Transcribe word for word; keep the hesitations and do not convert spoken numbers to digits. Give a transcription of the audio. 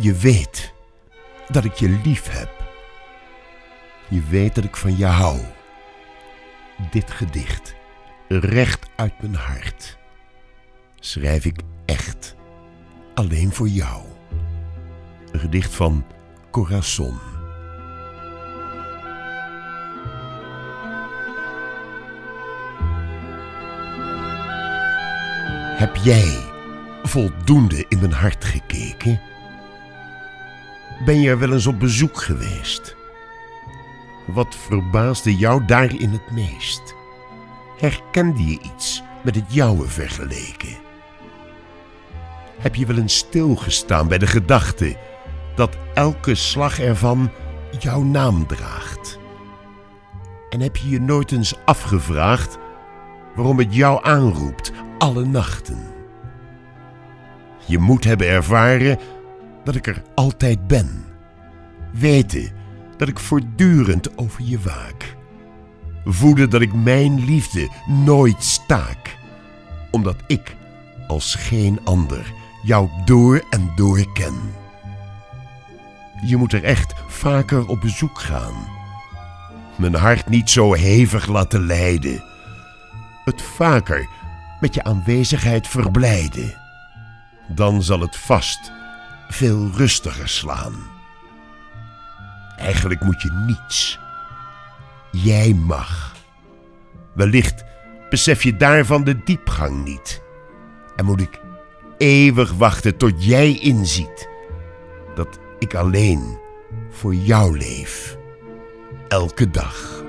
Je weet dat ik je lief heb. Je weet dat ik van je hou. Dit gedicht, recht uit mijn hart, schrijf ik echt alleen voor jou. Een gedicht van Corazon. Heb jij voldoende in mijn hart gekeken? Ben je er wel eens op bezoek geweest? Wat verbaasde jou daarin het meest? Herkende je iets met het jouwe vergeleken? Heb je wel eens stilgestaan bij de gedachte dat elke slag ervan jouw naam draagt? En heb je je nooit eens afgevraagd waarom het jou aanroept alle nachten? Je moet hebben ervaren dat ik er altijd ben. Weten dat ik voortdurend over je waak. Voelen dat ik mijn liefde nooit staak. Omdat ik, als geen ander, jou door en door ken. Je moet er echt vaker op bezoek gaan. Mijn hart niet zo hevig laten lijden. Het vaker met je aanwezigheid verblijden. Dan zal het vast veel rustiger slaan. Eigenlijk moet je niets. Jij mag. Wellicht besef je daarvan de diepgang niet. En moet ik eeuwig wachten tot jij inziet dat ik alleen voor jou leef. Elke dag.